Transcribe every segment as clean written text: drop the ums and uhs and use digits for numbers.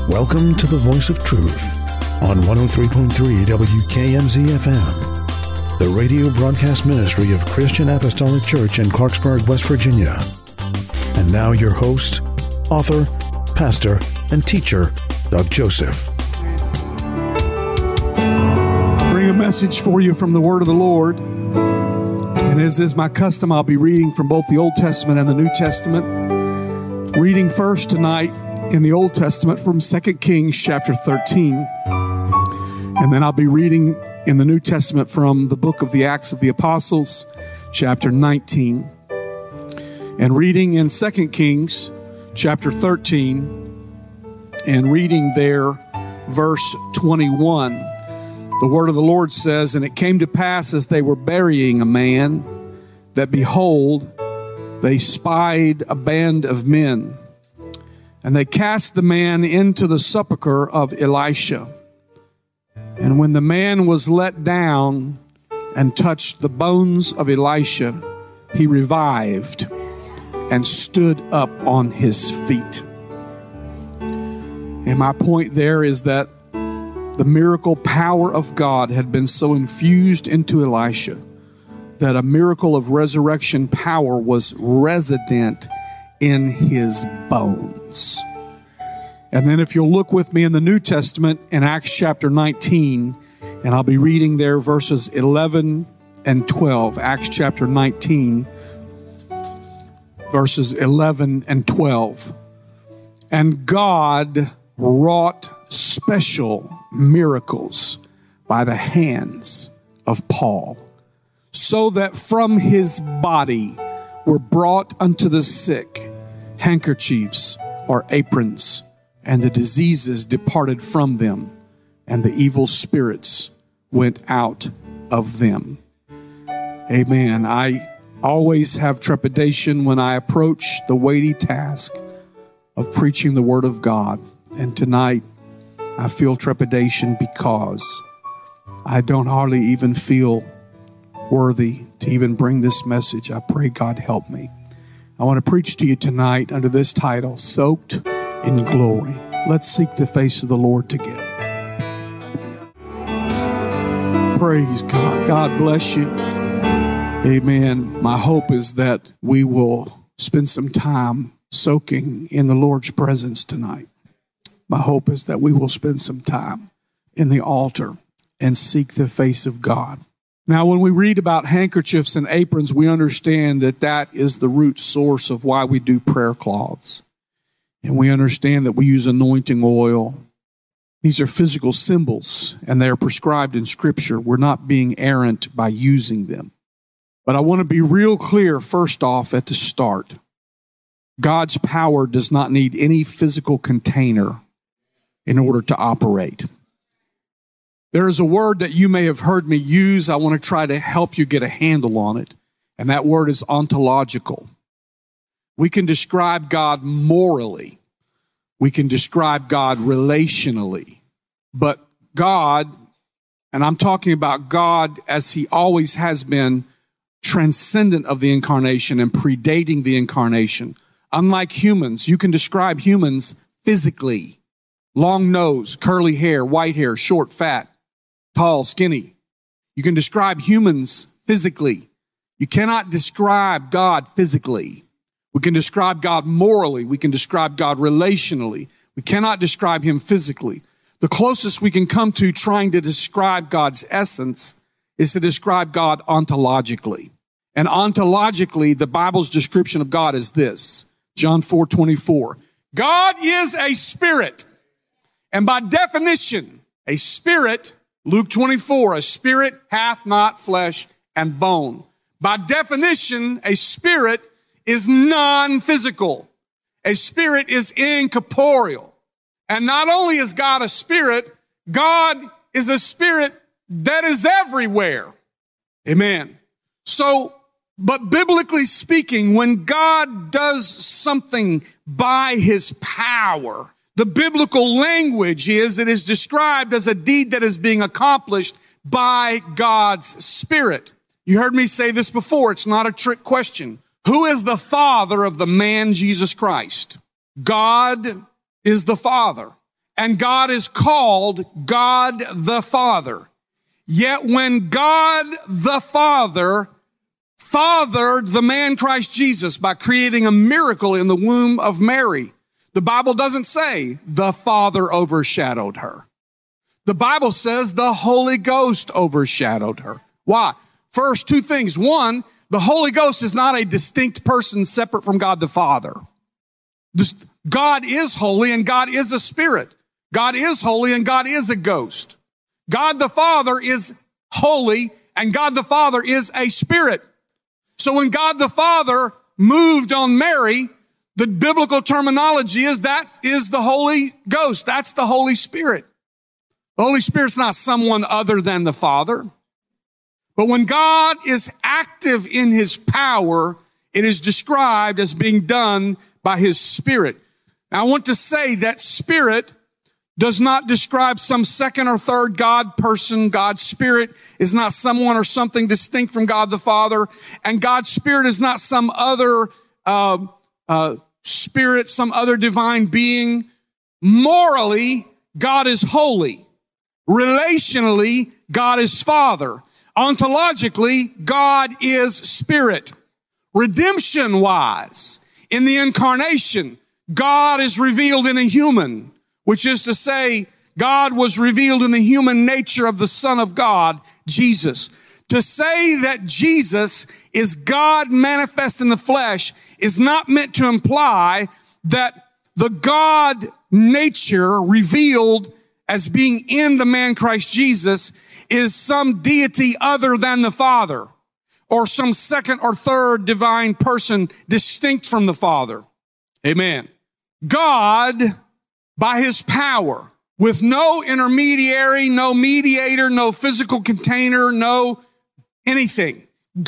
Welcome to the Voice of Truth on 103.3 WKMZ FM, the radio broadcast ministry of Christian Apostolic Church in Clarksburg, West Virginia. And now your host, author, pastor, and teacher, Doug Joseph. Bring a message for you from the Word of the Lord. And as is my custom, I'll be reading from both the Old Testament and the New Testament. Reading first tonight in the Old Testament from 2 Kings chapter 13. And then I'll be reading in the New Testament from the book of the Acts of the Apostles, chapter 19. And reading in 2 Kings chapter 13 and reading there verse 21. The word of the Lord says, "And it came to pass as they were burying a man, that behold, they spied a band of men. And they cast the man into the sepulchre of Elisha. And when the man was let down and touched the bones of Elisha, he revived and stood up on his feet." And my point there is that the miracle power of God had been so infused into Elisha that a miracle of resurrection power was resident in his bones. And then if you'll look with me in the New Testament in Acts chapter 19, and I'll be reading there verses 11 and 12. Acts chapter 19, verses 11 and 12. "And God wrought special miracles by the hands of Paul, so that from his body were brought unto the sick handkerchiefs or aprons, and the diseases departed from them, and the evil spirits went out of them." Amen. I always have trepidation when I approach the weighty task of preaching the Word of God. And tonight, I feel trepidation because I don't hardly even feel worthy to even bring this message. I pray God help me. I want to preach to you tonight under this title, Soaked in Glory. Let's seek the face of the Lord together. Praise God. God bless you. Amen. My hope is that we will spend some time soaking in the Lord's presence tonight. My hope is that we will spend some time in the altar and seek the face of God. Now, when we read about handkerchiefs and aprons, we understand that that is the root source of why we do prayer cloths. And we understand that we use anointing oil. These are physical symbols, and they are prescribed in Scripture. We're not being errant by using them. But I want to be real clear, first off, at the start. God's power does not need any physical container in order to operate. There is a word that you may have heard me use. I want to try to help you get a handle on it. And that word is ontological. We can describe God morally. We can describe God relationally. But God, and I'm talking about God as He always has been, transcendent of the incarnation and predating the incarnation. Unlike humans, you can describe humans physically. Long nose, curly hair, white hair, short, fat, tall, skinny. You can describe humans physically. You cannot describe God physically. We can describe God morally. We can describe God relationally. We cannot describe Him physically. The closest we can come to trying to describe God's essence is to describe God ontologically. And ontologically, the Bible's description of God is this, John 4:24. God is a spirit. And by definition, a spirit, Luke 24, a spirit hath not flesh and bone. By definition, a spirit is non-physical. A spirit is incorporeal. And not only is God a spirit, God is a spirit that is everywhere. Amen. So, but biblically speaking, when God does something by His power, the biblical language is it is described as a deed that is being accomplished by God's Spirit. You heard me say this before. It's not a trick question. Who is the father of the man Jesus Christ? God is the Father. and God is called God the Father. Yet when God the Father fathered the man Christ Jesus by creating a miracle in the womb of Mary, the Bible doesn't say the Father overshadowed her. The Bible says the Holy Ghost overshadowed her. Why? First, two things. One, the Holy Ghost is not a distinct person separate from God the Father. God is holy and God is a spirit. God is holy and God is a ghost. God the Father is holy and God the Father is a spirit. So when God the Father moved on Mary, the biblical terminology is that is the Holy Ghost. That's the Holy Spirit. The Holy Spirit's not someone other than the Father. But when God is active in his power, it is described as being done by his Spirit. Now, I want to say that Spirit does not describe some second or third God person. God's Spirit is not someone or something distinct from God the Father. And God's Spirit is not some other spirit, some other divine being. Morally, God is holy. Relationally, God is Father. Ontologically, God is Spirit. Redemption-wise, in the incarnation, God is revealed in a human, which is to say, God was revealed in the human nature of the Son of God, Jesus. To say that Jesus is God manifest in the flesh is not meant to imply that the God nature revealed as being in the man Christ Jesus is some deity other than the Father or some second or third divine person distinct from the Father. Amen. God, by his power, with no intermediary, no mediator, no physical container, no anything,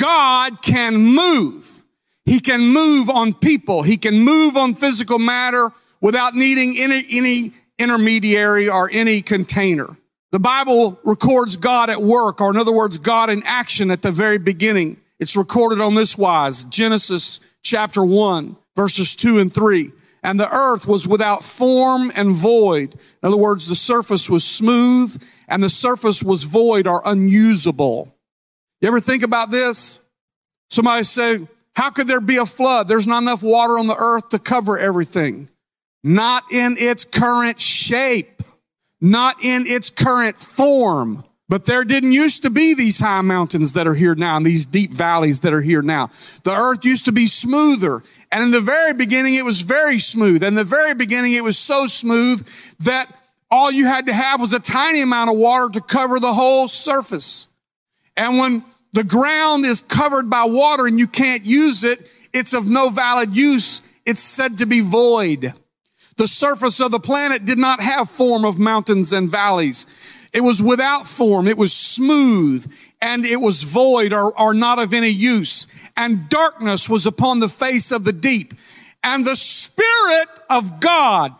God can move. He can move on people. He can move on physical matter without needing any intermediary or any container. The Bible records God at work, or in other words, God in action at the very beginning. It's recorded on this wise. Genesis chapter 1, verses 2 and 3. And the earth was without form and void. In other words, the surface was smooth and the surface was void or unusable. You ever think about this? Somebody say, how could there be a flood? There's not enough water on the earth to cover everything. Not in its current shape. Not in its current form. But there didn't used to be these high mountains that are here now and these deep valleys that are here now. The earth used to be smoother. And in the very beginning, it was very smooth. And in the very beginning, it was so smooth that all you had to have was a tiny amount of water to cover the whole surface. And when the ground is covered by water and you can't use it, it's of no valid use. It's said to be void. The surface of the planet did not have form of mountains and valleys. It was without form. It was smooth and it was void or not of any use. And darkness was upon the face of the deep. And the Spirit of God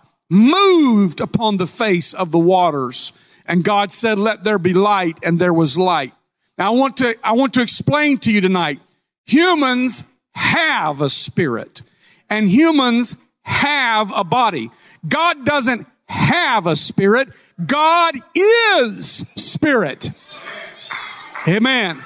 moved upon the face of the waters. And God said, let there be light, and there was light. Now I want to explain to you tonight, humans have a spirit and humans have a body. God doesn't have a spirit. God is spirit. Amen.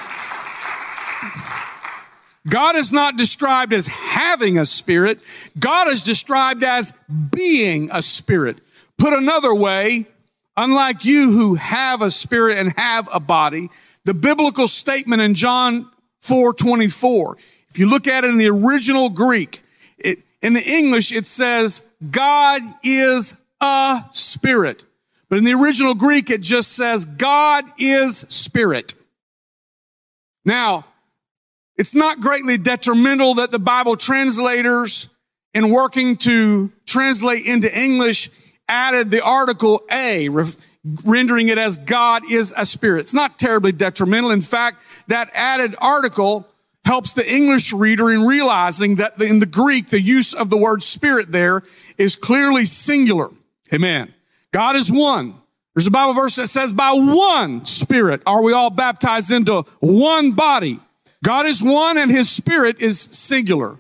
God is not described as having a spirit. God is described as being a spirit. Put another way, unlike you who have a spirit and have a body, the biblical statement in John 4:24, if you look at it in the original Greek, in the English, it says, God is a spirit. But in the original Greek, it just says, God is spirit. Now, it's not greatly detrimental that the Bible translators, in working to translate into English, added the article a, rendering it as God is a spirit. It's not terribly detrimental. In fact, that added article helps the English reader in realizing that in the Greek, the use of the word spirit there is clearly singular. Amen. God is one. There's a Bible verse that says, by one Spirit are we all baptized into one body. God is one and his Spirit is singular.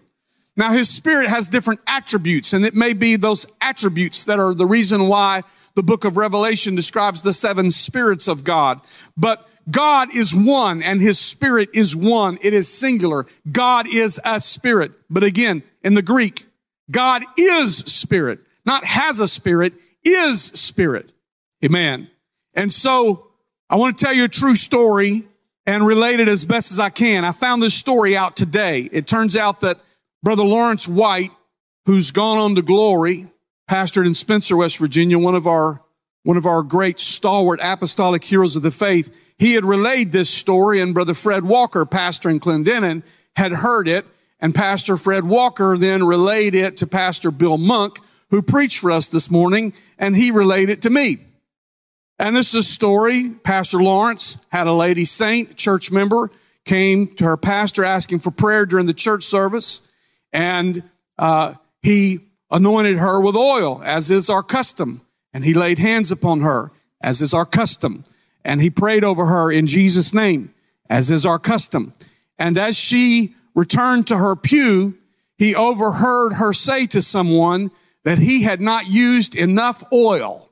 Now, his Spirit has different attributes, and it may be those attributes that are the reason why the book of Revelation describes the 7 spirits of God. But God is one, and his Spirit is one. It is singular. God is a spirit. But again, in the Greek, God is spirit, not has a spirit, is spirit. Amen. And so I want to tell you a true story and relate it as best as I can. I found this story out today. It turns out that Brother Lawrence White, who's gone on to glory, pastored in Spencer, West Virginia, one of our great stalwart apostolic heroes of the faith, he had relayed this story, and Brother Fred Walker, pastor in Clendenin, had heard it, and Pastor Fred Walker then relayed it to Pastor Bill Monk, who preached for us this morning, and he relayed it to me. And this is a story. Pastor Lawrence had a lady saint, church member, came to her pastor asking for prayer during the church service, and he anointed her with oil, as is our custom. And he laid hands upon her, as is our custom. And he prayed over her in Jesus' name, as is our custom. And as she returned to her pew, he overheard her say to someone that he had not used enough oil.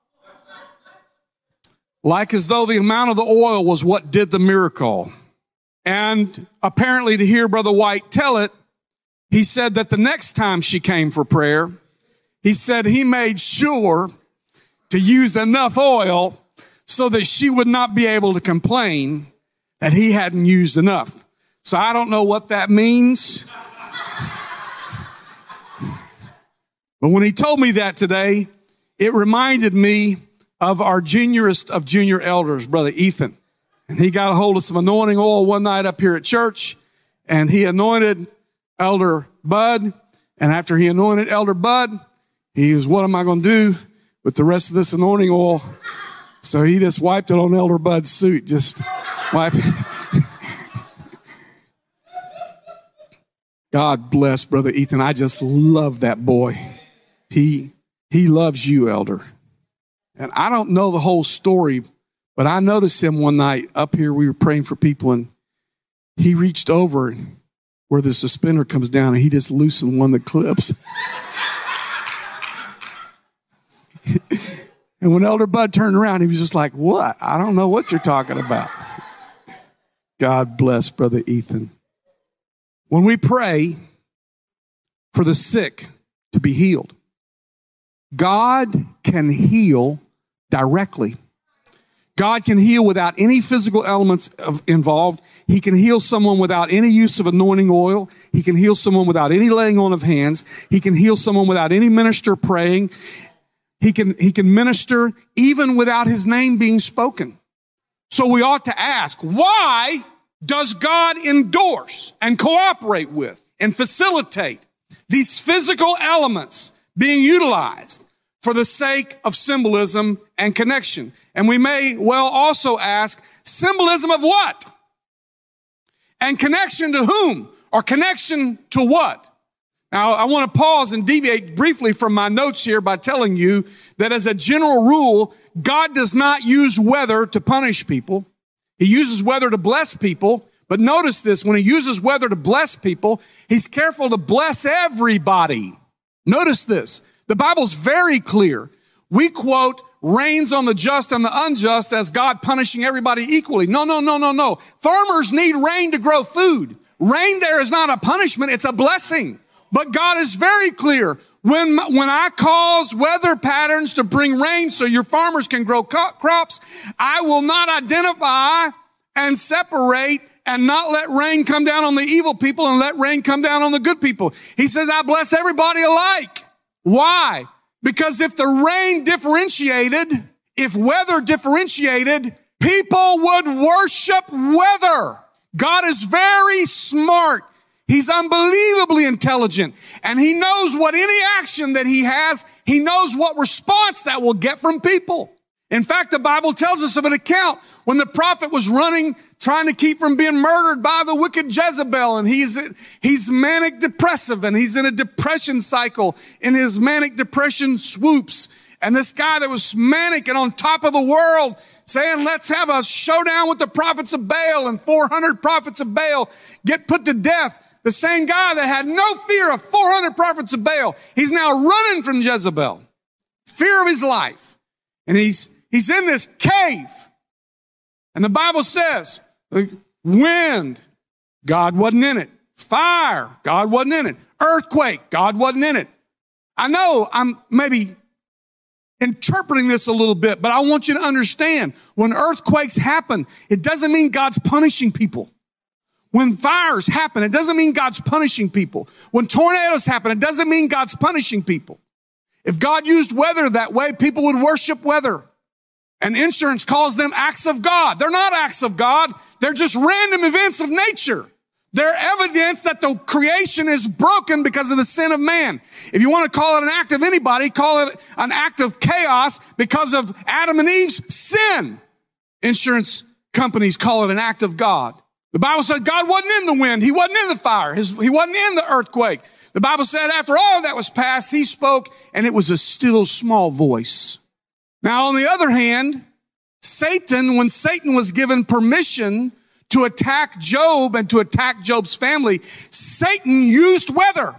Like as though the amount of the oil was what did the miracle. And apparently to hear Brother White tell it, he said that the next time she came for prayer, he said he made sure to use enough oil so that she would not be able to complain that he hadn't used enough. So I don't know what that means. But when he told me that today, it reminded me of our juniorest of junior elders, Brother Ethan. And he got a hold of some anointing oil one night up here at church, and he anointed Elder Bud. And after he anointed Elder Bud, he was, what am I going to do with the rest of this anointing oil? So he just wiped it on Elder Bud's suit, just wipe it. God bless Brother Ethan. I just love that boy. He loves you, Elder. And I don't know the whole story, but I noticed him one night up here. We were praying for people, and he reached over where the suspender comes down, and he just loosened one of the clips. And when Elder Bud turned around, he was just like, what? I don't know what you're talking about. God bless Brother Ethan. When we pray for the sick to be healed, God can heal directly. God can heal without any physical elements involved. He can heal someone without any use of anointing oil. He can heal someone without any laying on of hands. He can heal someone without any minister praying. He can minister even without his name being spoken. So we ought to ask, why does God endorse and cooperate with and facilitate these physical elements being utilized for the sake of symbolism and connection? And we may well also ask, symbolism of what? And connection to whom? Or connection to what? Now, I want to pause and deviate briefly from my notes here by telling you that as a general rule, God does not use weather to punish people. He uses weather to bless people. But notice this, when he uses weather to bless people, he's careful to bless everybody. Notice this. The Bible's very clear. We quote rains on the just and the unjust as God punishing everybody equally. No. Farmers need rain to grow food. Rain there is not a punishment, it's a blessing. But God is very clear. When I cause weather patterns to bring rain so your farmers can grow crops, I will not identify and separate and not let rain come down on the evil people and let rain come down on the good people. He says, I bless everybody alike. Why? Because if the rain differentiated, if weather differentiated, people would worship weather. God is very smart. He's unbelievably intelligent. And he knows what any action that he has, he knows what response that will get from people. In fact, the Bible tells us of an account when the prophet was running, trying to keep from being murdered by the wicked Jezebel. And he's manic depressive, and he's in a depression cycle in his manic depression swoops. And this guy that was manic and on top of the world saying, let's have a showdown with the prophets of Baal, and 400 prophets of Baal get put to death. the same guy that had no fear of 400 prophets of Baal, he's now running from Jezebel. Fear of his life. And he's in this cave. And the Bible says, wind, God wasn't in it. Fire, God wasn't in it. Earthquake, God wasn't in it. I know I'm maybe interpreting this a little bit, but I want you to understand, when earthquakes happen, it doesn't mean God's punishing people. When fires happen, it doesn't mean God's punishing people. When tornadoes happen, it doesn't mean God's punishing people. If God used weather that way, people would worship weather. And insurance calls them acts of God. They're not acts of God. They're just random events of nature. They're evidence that the creation is broken because of the sin of man. If you want to call it an act of anybody, call it an act of chaos because of Adam and Eve's sin. Insurance companies call it an act of God. The Bible said God wasn't in the wind. He wasn't in the fire. He wasn't in the earthquake. The Bible said after all that was past, he spoke, and it was a still small voice. Now, on the other hand, Satan, when Satan was given permission to attack Job and to attack Job's family, Satan used weather.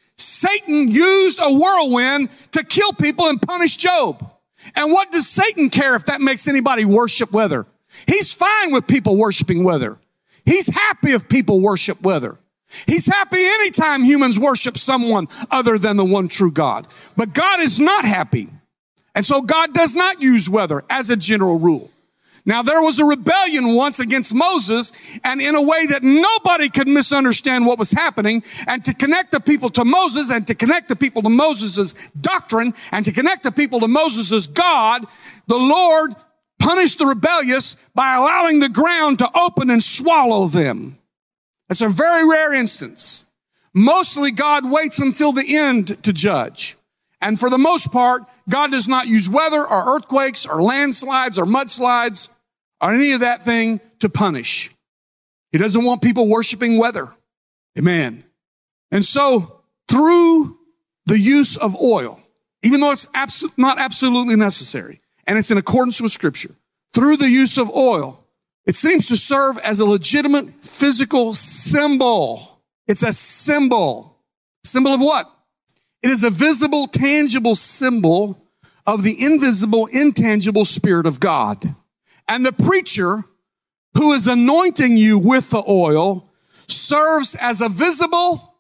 Satan used a whirlwind to kill people and punish Job. And what does Satan care if that makes anybody worship weather? He's fine with people worshiping weather. He's happy if people worship weather. He's happy anytime humans worship someone other than the one true God. But God is not happy. And so God does not use weather as a general rule. Now, there was a rebellion once against Moses, and in a way that nobody could misunderstand what was happening, and to connect the people to Moses, and to connect the people to Moses' doctrine, and to connect the people to Moses' God, the Lord punished the rebellious by allowing the ground to open and swallow them. That's a very rare instance. Mostly God waits until the end to judge. And for the most part, God does not use weather or earthquakes or landslides or mudslides or any of that thing to punish. He doesn't want people worshiping weather. Amen. And so through the use of oil, even though it's not absolutely necessary, and it's in accordance with Scripture, through the use of oil, it seems to serve as a legitimate physical symbol. It's a symbol. Symbol of what? It is a visible, tangible symbol of the invisible, intangible Spirit of God. And the preacher who is anointing you with the oil serves as a visible,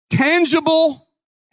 tangible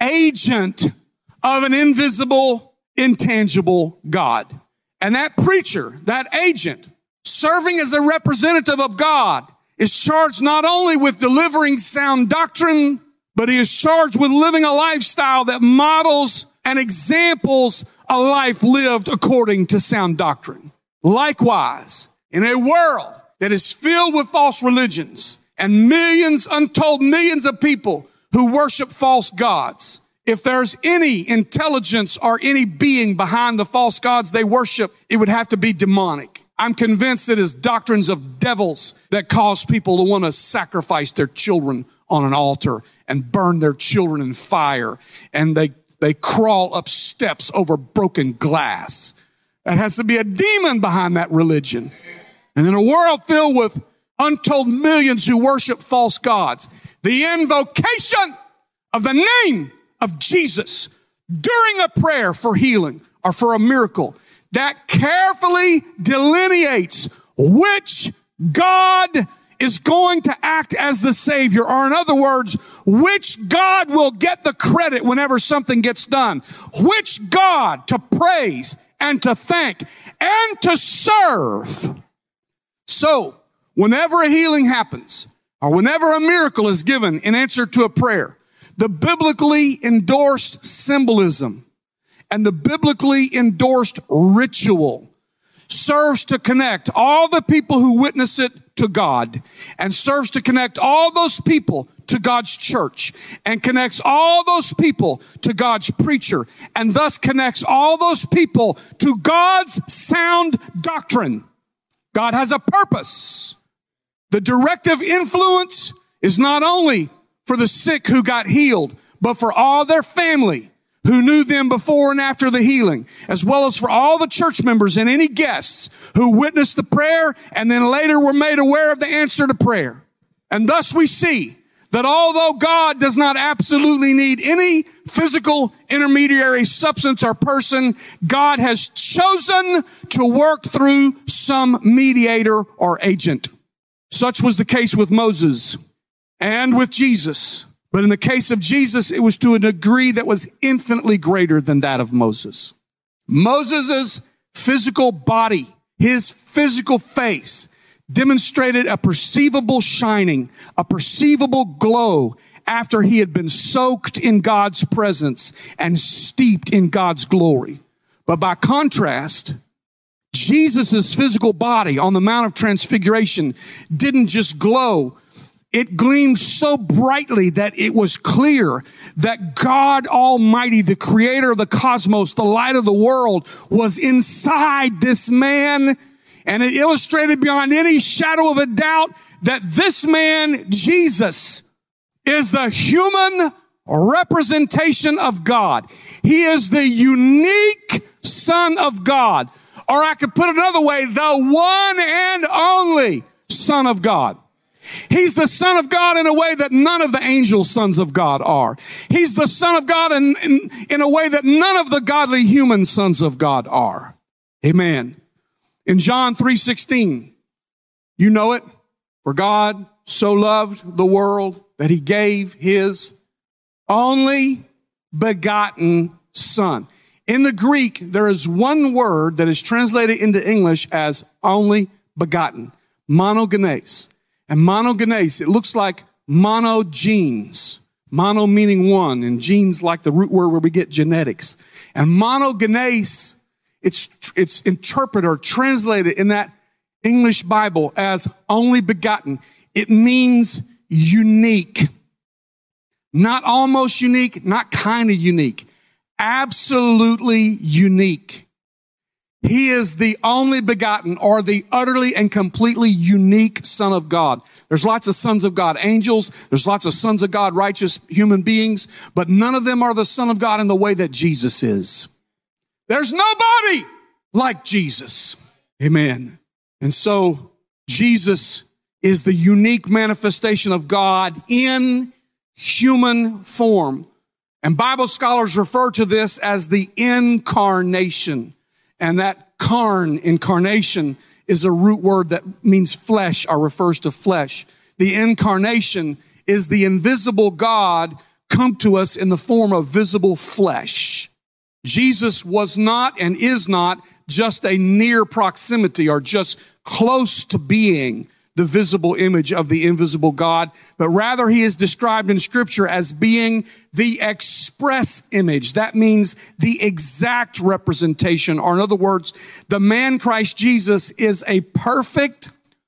agent of an invisible, intangible God. And that preacher, that agent, serving as a representative of God, is charged not only with delivering sound doctrine, but he is charged with living a lifestyle that models and examples a life lived according to sound doctrine. Likewise, in a world that is filled with false religions and millions, untold millions of people who worship false gods, if there's any intelligence or any being behind the false gods they worship, it would have to be demonic. I'm convinced it is doctrines of devils that cause people to want to sacrifice their children on an altar and burn their children in fire. And they crawl up steps over broken glass. There has to be a demon behind that religion. And in a world filled with untold millions who worship false gods, the invocation of the name of Jesus during a prayer for healing or for a miracle that carefully delineates which God is going to act as the Savior, or in other words, which God will get the credit whenever something gets done, which God to praise and to thank and to serve. So, whenever a healing happens, or whenever a miracle is given in answer to a prayer, the biblically endorsed symbolism and the biblically endorsed ritual serves to connect all the people who witness it to God, and serves to connect all those people to God's church, and connects all those people to God's preacher, and thus connects all those people to God's sound doctrine. God has a purpose. The directive influence is not only for the sick who got healed, but for all their family who knew them before and after the healing, as well as for all the church members and any guests who witnessed the prayer and then later were made aware of the answer to prayer. And thus we see that although God does not absolutely need any physical intermediary substance or person, God has chosen to work through some mediator or agent. Such was the case with Moses and with Jesus. But in the case of Jesus, it was to a degree that was infinitely greater than that of Moses. Moses' physical body, his physical face, demonstrated a perceivable shining, a perceivable glow after he had been soaked in God's presence and steeped in God's glory. But by contrast, Jesus' physical body on the Mount of Transfiguration didn't just glow. It gleamed so brightly that it was clear that God Almighty, the creator of the cosmos, the light of the world, was inside this man. And it illustrated beyond any shadow of a doubt that this man, Jesus, is the human representation of God. He is the unique Son of God. Or I could put it another way, the one and only Son of God. He's the Son of God in a way that none of the angel sons of God are. He's the Son of God in a way that none of the godly human sons of God are. Amen. In John 3:16, you know it, for God so loved the world that he gave his only begotten Son. In the Greek, there is one word that is translated into English as only begotten, monogenes. And monogenes, it looks like monogenes. Mono meaning one, and genes like the root word where we get genetics. And monogenes, it's interpreted or translated in that English Bible as only begotten. It means unique. Not almost unique, not kind of unique. Absolutely unique. He is the only begotten or the utterly and completely unique Son of God. There's lots of sons of God, angels. There's lots of sons of God, righteous human beings, but none of them are the Son of God in the way that Jesus is. There's nobody like Jesus. Amen. And so Jesus is the unique manifestation of God in human form. And Bible scholars refer to this as the incarnation. And that incarnation is a root word that means flesh or refers to flesh. The incarnation is the invisible God come to us in the form of visible flesh. Jesus was not and is not just a near proximity or just close to being the visible image of the invisible God, but rather he is described in Scripture as being the express image. That means the exact representation, or in other words, the man Christ Jesus is a perfect,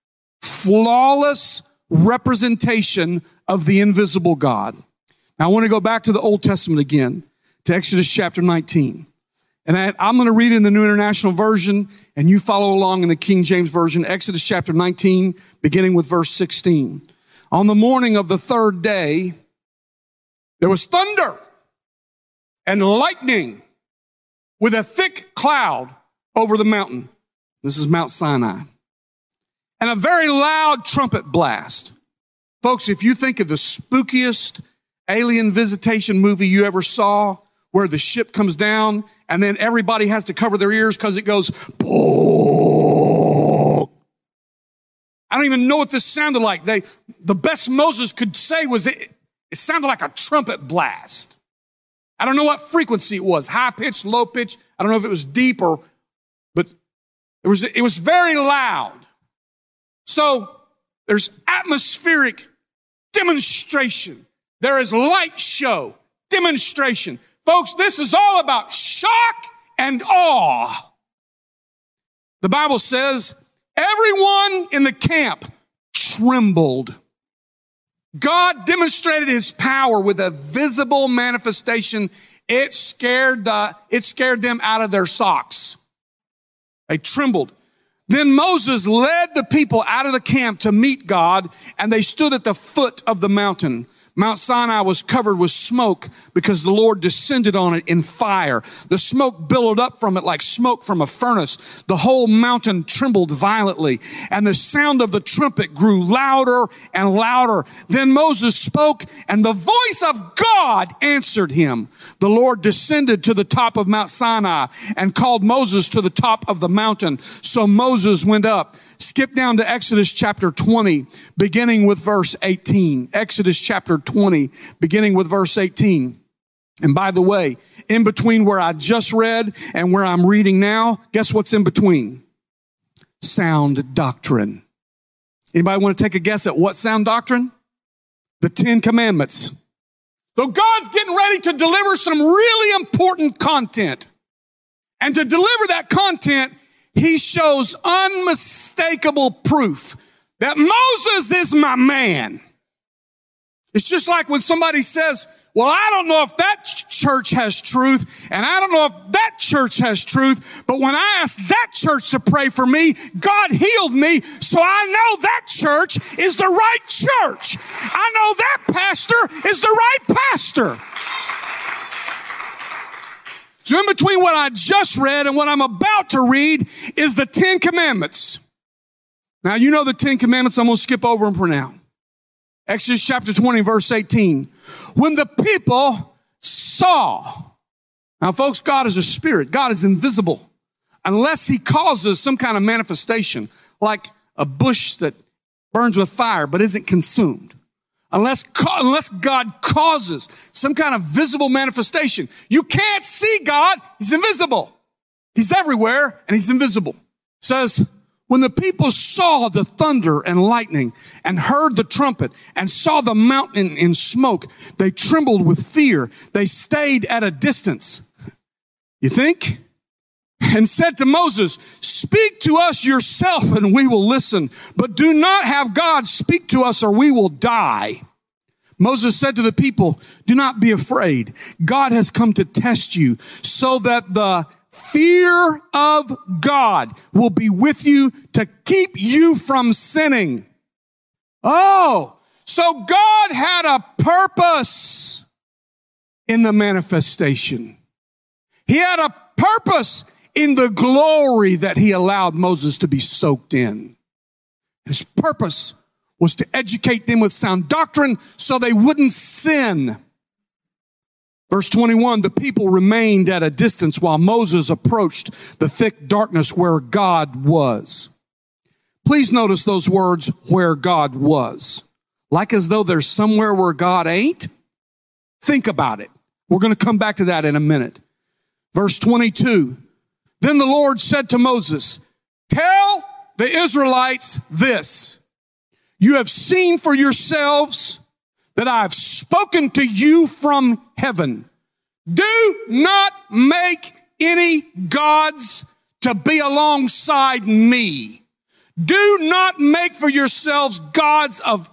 flawless representation of the invisible God. Now I want to go back to the Old Testament again, to Exodus chapter 19. And I'm going to read it in the New International Version, and you follow along in the King James Version. Exodus chapter 19, beginning with verse 16. On the morning of the third day, there was thunder and lightning with a thick cloud over the mountain. This is Mount Sinai. And a very loud trumpet blast. Folks, if you think of the spookiest alien visitation movie you ever saw, where the ship comes down and then everybody has to cover their ears because it goes, boom. I don't even know what this sounded like. The best Moses could say was it sounded like a trumpet blast. I don't know what frequency it was, high pitch, low pitch. I don't know if it was deep but it was very loud. So there's atmospheric demonstration. There is light show, demonstration. Folks, this is all about shock and awe. The Bible says everyone in the camp trembled. God demonstrated his power with a visible manifestation. It scared them out of their socks. They trembled. Then Moses led the people out of the camp to meet God, and they stood at the foot of the mountain. Mount Sinai was covered with smoke because the Lord descended on it in fire. The smoke billowed up from it like smoke from a furnace. The whole mountain trembled violently, and the sound of the trumpet grew louder and louder. Then Moses spoke, and the voice of God answered him. The Lord descended to the top of Mount Sinai and called Moses to the top of the mountain. So Moses went up. Skip down to Exodus chapter 20, beginning with verse 18. Exodus chapter 20, beginning with verse 18. And by the way, in between where I just read and where I'm reading now, guess what's in between? Sound doctrine. Anybody want to take a guess at what sound doctrine? The 10 Commandments. So God's getting ready to deliver some really important content. And to deliver that content, he shows unmistakable proof that Moses is my man. It's just like when somebody says, well, I don't know if that church has truth, and I don't know if that church has truth, but when I asked that church to pray for me, God healed me, so I know that church is the right church. I know that pastor is the right pastor. So in between what I just read and what I'm about to read is the 10 Commandments. Now, you know the 10 Commandments. I'm going to skip over them for now. Exodus chapter 20, verse 18. When the people saw. Now, folks, God is a spirit. God is invisible. Unless he causes some kind of manifestation, like a bush that burns with fire but isn't consumed. Unless God causes some kind of visible manifestation. You can't see God. He's invisible. He's everywhere and he's invisible. It says, when the people saw the thunder and lightning and heard the trumpet and saw the mountain in smoke, they trembled with fear. They stayed at a distance. You think? And said to Moses, speak to us yourself and we will listen, but do not have God speak to us or we will die. Moses said to the people, do not be afraid. God has come to test you so that the fear of God will be with you to keep you from sinning. Oh, so God had a purpose in the manifestation. He had a purpose in the glory that he allowed Moses to be soaked in. His purpose was to educate them with sound doctrine so they wouldn't sin. Verse 21, the people remained at a distance while Moses approached the thick darkness where God was. Please notice those words, where God was. Like as though there's somewhere where God ain't. Think about it. We're going to come back to that in a minute. Verse 22, then the Lord said to Moses, tell the Israelites this. You have seen for yourselves that I have spoken to you from heaven. Do not make any gods to be alongside me. Do not make for yourselves gods of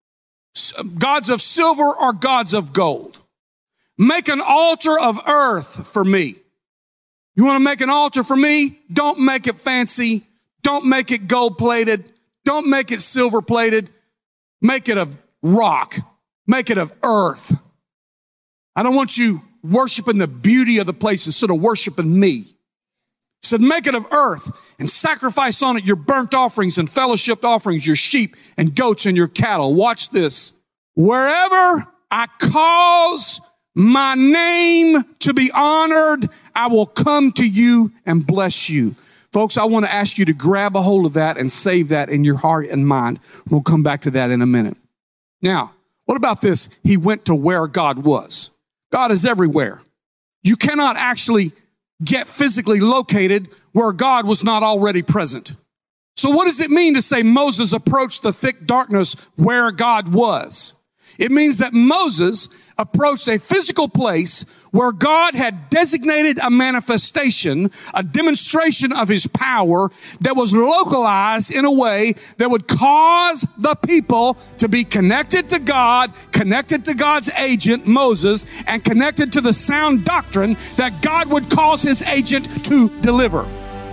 silver or gods of gold. Make an altar of earth for me. You want to make an altar for me? Don't make it fancy. Don't make it gold-plated. Don't make it silver-plated. Make it of rock. Make it of earth. I don't want you worshiping the beauty of the place instead of worshiping me. He said, make it of earth and sacrifice on it your burnt offerings and fellowship offerings, your sheep and goats and your cattle. Watch this. Wherever I cause my name to be honored, I will come to you and bless you. Folks, I want to ask you to grab a hold of that and save that in your heart and mind. We'll come back to that in a minute. Now, what about this? He went to where God was. God is everywhere. You cannot actually get physically located where God was not already present. So what does it mean to say Moses approached the thick darkness where God was? It means that Moses approached a physical place where God had designated a manifestation, a demonstration of his power that was localized in a way that would cause the people to be connected to God, connected to God's agent, Moses, and connected to the sound doctrine that God would cause his agent to deliver.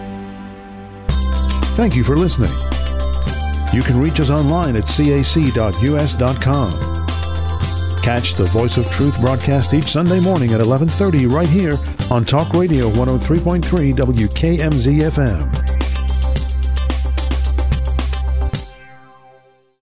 Thank you for listening. You can reach us online at cac.us.com. Catch the Voice of Truth broadcast each Sunday morning at 11:30 right here on Talk Radio 103.3 WKMZ FM.